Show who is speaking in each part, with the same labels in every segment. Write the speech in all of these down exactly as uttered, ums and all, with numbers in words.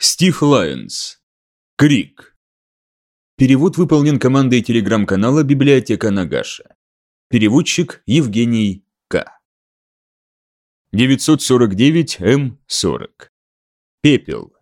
Speaker 1: Стив Лайонс. Крик. Перевод выполнен командой телеграм-канала «Библиотека Нагаша». Переводчик Евгений К. девятьсот сорок девять эм сорок. Пепел.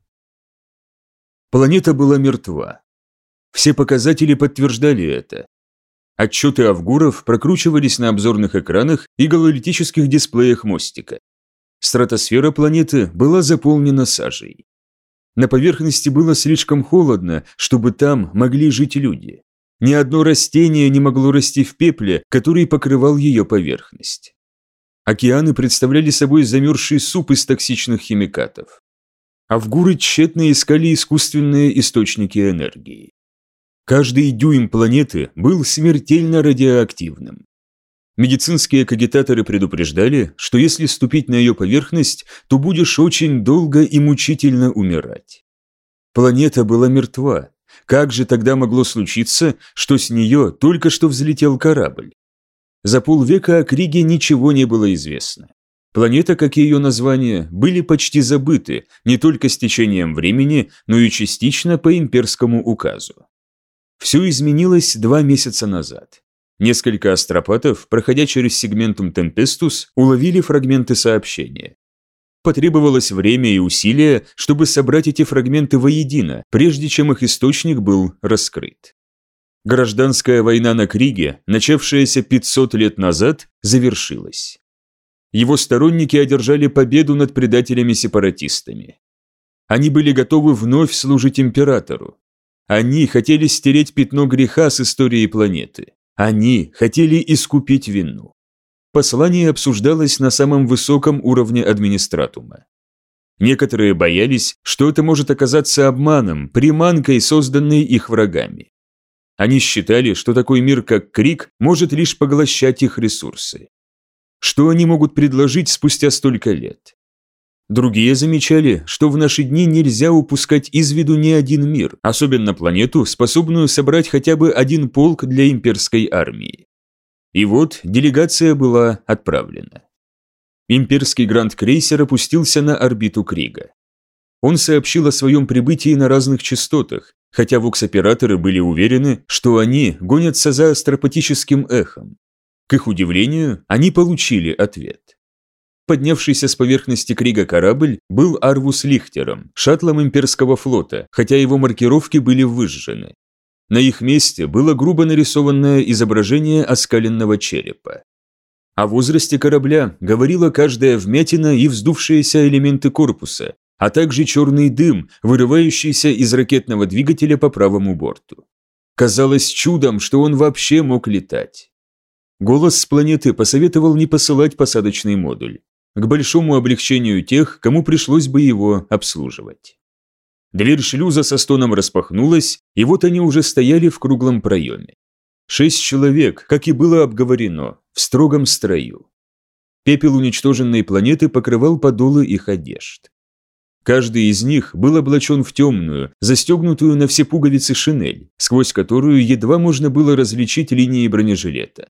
Speaker 1: Планета была мертва. Все показатели подтверждали это. Отчеты авгуров прокручивались на обзорных экранах и гололитических дисплеях мостика. Стратосфера планеты была заполнена сажей. На поверхности было слишком холодно, чтобы там могли жить люди. Ни одно растение не могло расти в пепле, который покрывал ее поверхность. Океаны представляли собой замерзший суп из токсичных химикатов. Авгуры тщетно искали искусственные источники энергии. Каждый дюйм планеты был смертельно радиоактивным. Медицинские кагитаторы предупреждали, что если ступить на ее поверхность, то будешь очень долго и мучительно умирать. Планета была мертва. Как же тогда могло случиться, что с нее только что взлетел корабль? За полвека о Криге ничего не было известно. Планета, как и ее название, были почти забыты не только с течением времени, но и частично по имперскому указу. Все изменилось два месяца назад. Несколько астропатов, проходя через сегментум Темпестус, уловили фрагменты сообщения. Потребовалось время и усилия, чтобы собрать эти фрагменты воедино, прежде чем их источник был раскрыт. Гражданская война на Криге, начавшаяся пятьсот лет назад, завершилась. Его сторонники одержали победу над предателями-сепаратистами. Они были готовы вновь служить императору. Они хотели стереть пятно греха с истории планеты. Они хотели искупить вину. Послание обсуждалось на самом высоком уровне администратума. Некоторые боялись, что это может оказаться обманом, приманкой, созданной их врагами. Они считали, что такой мир, как Криг, может лишь поглощать их ресурсы. Что они могут предложить спустя столько лет? Другие замечали, что в наши дни нельзя упускать из виду ни один мир, особенно планету, способную собрать хотя бы один полк для имперской армии. И вот делегация была отправлена. Имперский гранд-крейсер опустился на орбиту Крига. Он сообщил о своем прибытии на разных частотах, хотя вокс-операторы были уверены, что они гонятся за астропатическим эхом. К их удивлению, они получили ответ. Поднявшийся с поверхности Крига корабль был Арвус Лихтером, шаттлом имперского флота, хотя его маркировки были выжжены. На их месте было грубо нарисованное изображение оскаленного черепа. О возрасте корабля говорила каждая вмятина и вздувшиеся элементы корпуса, а также черный дым, вырывающийся из ракетного двигателя по правому борту. Казалось чудом, что он вообще мог летать. Голос с планеты посоветовал не посылать посадочный модуль, к большому облегчению тех, кому пришлось бы его обслуживать. Дверь шлюза со стоном распахнулась, и вот они уже стояли в круглом проеме. Шесть человек, как и было обговорено, в строгом строю. Пепел уничтоженной планеты покрывал подолы их одежд. Каждый из них был облачен в темную, застегнутую на все пуговицы шинель, сквозь которую едва можно было различить линии бронежилета.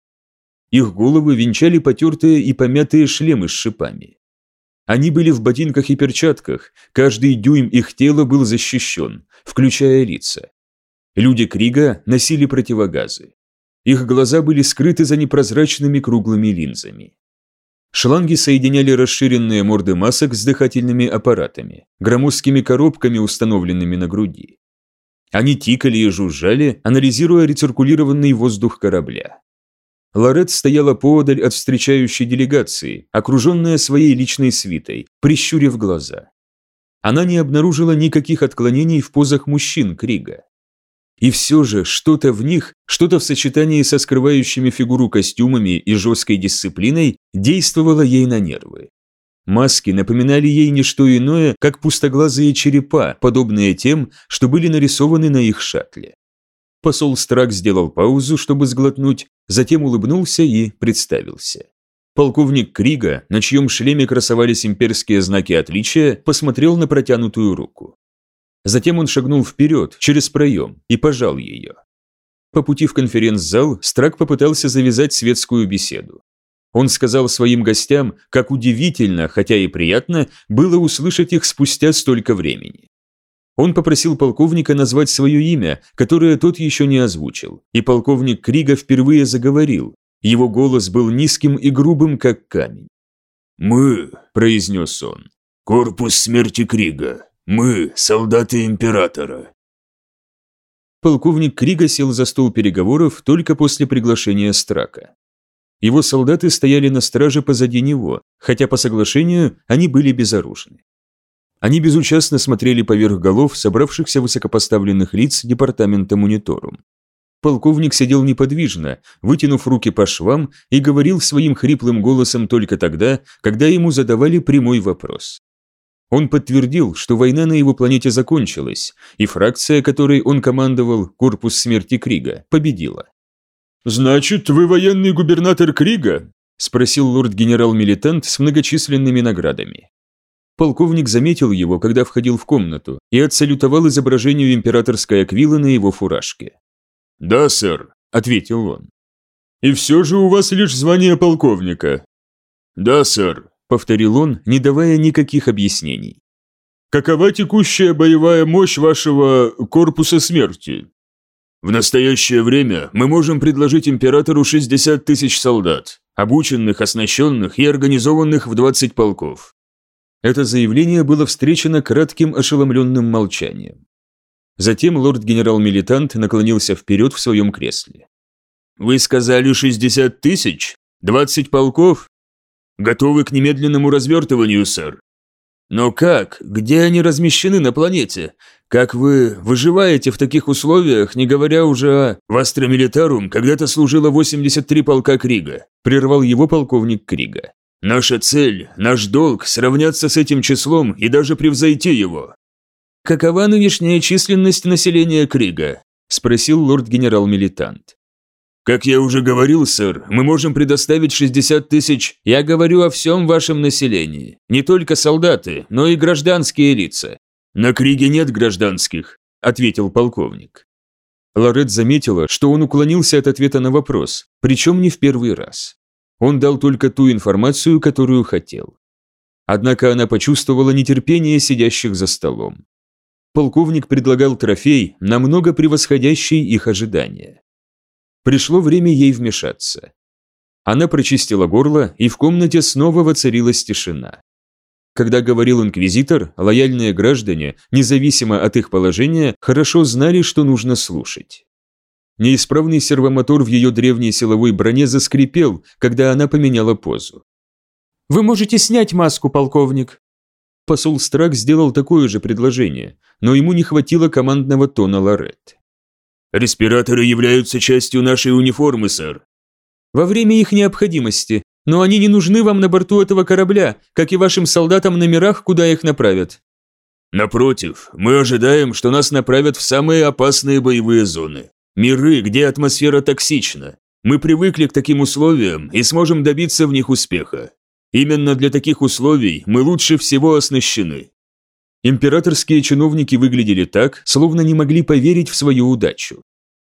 Speaker 1: Их головы венчали потертые и помятые шлемы с шипами. Они были в ботинках и перчатках, каждый дюйм их тела был защищен, включая лица. Люди Крига носили противогазы. Их глаза были скрыты за непрозрачными круглыми линзами. Шланги соединяли расширенные морды масок с дыхательными аппаратами, громоздкими коробками, установленными на груди. Они тикали и жужжали, анализируя рециркулированный воздух корабля. Лорет стояла поодаль от встречающей делегации, окруженная своей личной свитой, прищурив глаза. Она не обнаружила никаких отклонений в позах мужчин Крига. И все же что-то в них, что-то в сочетании со скрывающими фигуру костюмами и жесткой дисциплиной действовало ей на нервы. Маски напоминали ей не что иное, как пустоглазые черепа, подобные тем, что были нарисованы на их шаттле. Посол Страк сделал паузу, чтобы сглотнуть, затем улыбнулся и представился. Полковник Крига, на чьем шлеме красовались имперские знаки отличия, посмотрел на протянутую руку. Затем он шагнул вперед, через проем, и пожал ее. По пути в конференц-зал Страк попытался завязать светскую беседу. Он сказал своим гостям, как удивительно, хотя и приятно, было услышать их спустя столько времени. Он попросил полковника назвать свое имя, которое тот еще не озвучил, и полковник Крига впервые заговорил. Его голос был низким и грубым, как камень. «Мы», – произнес он, – «корпус смерти Крига. Мы – солдаты Императора». Полковник Крига сел за стол переговоров только после приглашения Страка. Его солдаты стояли на страже позади него, хотя по соглашению они были безоружны. Они безучастно смотрели поверх голов собравшихся высокопоставленных лиц департамента Мониторум. Полковник сидел неподвижно, вытянув руки по швам, и говорил своим хриплым голосом только тогда, когда ему задавали прямой вопрос. Он подтвердил, что война на его планете закончилась, и фракция, которой он командовал, корпус смерти Крига, победила. «Значит, вы военный губернатор Крига?» – спросил лорд-генерал-милитант с многочисленными наградами. Полковник заметил его, когда входил в комнату, и отсалютовал изображению императорской аквилы на его фуражке. «Да, сэр», – ответил он. «И все же у вас лишь звание полковника». «Да, сэр», – повторил он, не давая никаких объяснений. «Какова текущая боевая мощь вашего корпуса смерти?» «В настоящее время мы можем предложить императору шестьдесят тысяч солдат, обученных, оснащенных и организованных в двадцать полков». Это заявление было встречено кратким ошеломленным молчанием. Затем лорд-генерал-милитант наклонился вперед в своем кресле. «Вы сказали шестьдесят тысяч? двадцать полков? Готовы к немедленному развертыванию, сэр. Но как? Где они размещены на планете? Как вы выживаете в таких условиях, не говоря уже о... В Астромилитарум когда-то служило восемьдесят три полка Крига», прервал его полковник Крига. «Наша цель, наш долг – сравняться с этим числом и даже превзойти его». «Какова нынешняя численность населения Крига?» – спросил лорд-генерал-милитант. «Как я уже говорил, сэр, мы можем предоставить шестьдесят тысяч. Я говорю о всем вашем населении. Не только солдаты, но и гражданские лица». «На Криге нет гражданских», – ответил полковник. Лорет заметила, что он уклонился от ответа на вопрос, причем не в первый раз. Он дал только ту информацию, которую хотел. Однако она почувствовала нетерпение сидящих за столом. Полковник предлагал трофей, намного превосходящий их ожидания. Пришло время ей вмешаться. Она прочистила горло, и в комнате снова воцарилась тишина. Когда говорил инквизитор, лояльные граждане, независимо от их положения, хорошо знали, что нужно слушать. Неисправный сервомотор в ее древней силовой броне заскрипел, когда она поменяла позу. «Вы можете снять маску, полковник!» Посол Страк сделал такое же предложение, но ему не хватило командного тона Лорет. «Респираторы являются частью нашей униформы, сэр». «Во время их необходимости, но они не нужны вам на борту этого корабля, как и вашим солдатам на мирах, куда их направят». «Напротив, мы ожидаем, что нас направят в самые опасные боевые зоны. Миры, где атмосфера токсична. Мы привыкли к таким условиям и сможем добиться в них успеха. Именно для таких условий мы лучше всего оснащены». Императорские чиновники выглядели так, словно не могли поверить в свою удачу.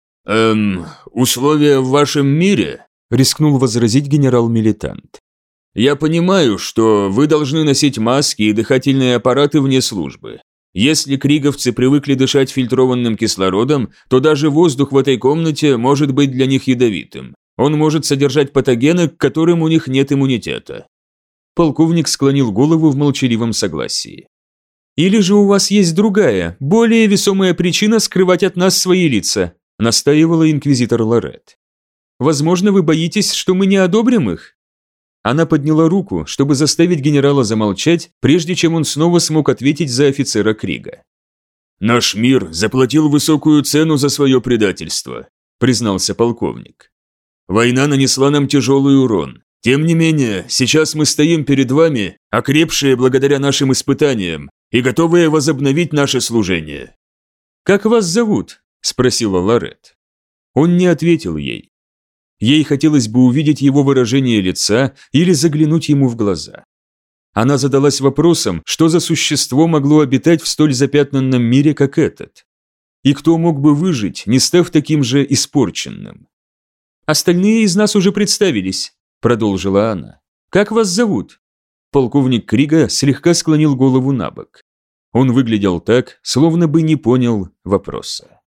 Speaker 1: «Эм, условия в вашем мире?» – рискнул возразить генерал-милитант. «Я понимаю, что вы должны носить маски и дыхательные аппараты вне службы. Если криговцы привыкли дышать фильтрованным кислородом, то даже воздух в этой комнате может быть для них ядовитым. Он может содержать патогены, к которым у них нет иммунитета». Полковник склонил голову в молчаливом согласии. «Или же у вас есть другая, более весомая причина скрывать от нас свои лица», настаивала инквизитор Лорет. «Возможно, вы боитесь, что мы не одобрим их?» Она подняла руку, чтобы заставить генерала замолчать, прежде чем он снова смог ответить за офицера Крига. «Наш мир заплатил высокую цену за свое предательство», признался полковник. «Война нанесла нам тяжелый урон. Тем не менее, сейчас мы стоим перед вами, окрепшие благодаря нашим испытаниям, и готовые возобновить наше служение». «Как вас зовут?» – спросила Лорет. Он не ответил ей. Ей хотелось бы увидеть его выражение лица или заглянуть ему в глаза. Она задалась вопросом, что за существо могло обитать в столь запятнанном мире, как этот. И кто мог бы выжить, не став таким же испорченным? «Остальные из нас уже представились», – продолжила она. «Как вас зовут?» Полковник Крига слегка склонил голову на бок. Он выглядел так, словно бы не понял вопроса.